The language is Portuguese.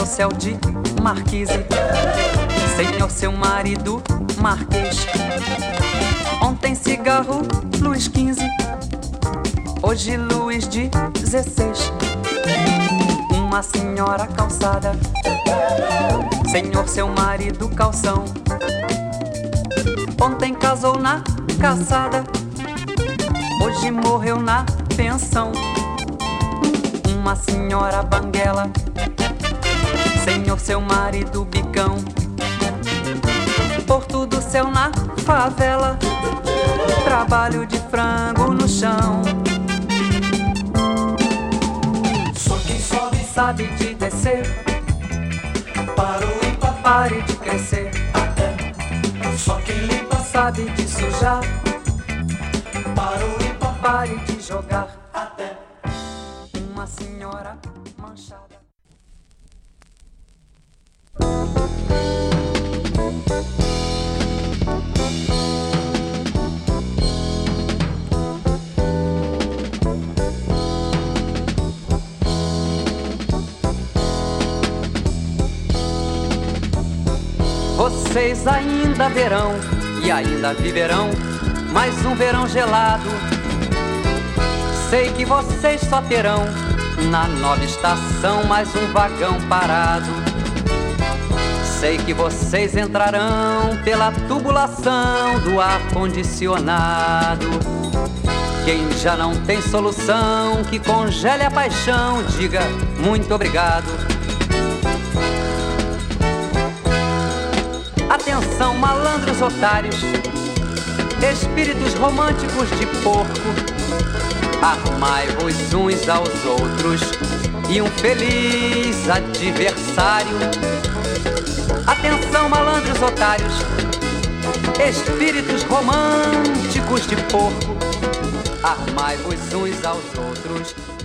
céu de marquise. Senhor, seu marido, marquês. Ontem cigarro, Luís XV. Hoje Luís XVI. Uma senhora calçada. Senhor, seu marido, calção. Ontem casou na caçada. Hoje morreu na pensão. Uma senhora banguela. Senhor, seu marido, bicão. Porto do céu na favela. Trabalho de frango no chão. Só quem sobe Sabe de descer. parou e Pare de crescer. até. Só quem limpa Sabe de sujar. parou e Pare de jogar. até. Uma senhora manchada. Vocês ainda verão e ainda viverão mais um verão gelado. Sei que vocês só terão na nova estação mais um vagão parado. Sei que vocês entrarão pela tubulação do ar-condicionado. Quem já não tem solução que congele a paixão, diga muito obrigado. Atenção, malandros otários, espíritos românticos de porco, armai-vos uns aos outros e um feliz adversário. Atenção, malandros otários, espíritos românticos de porco, armai-vos uns aos outros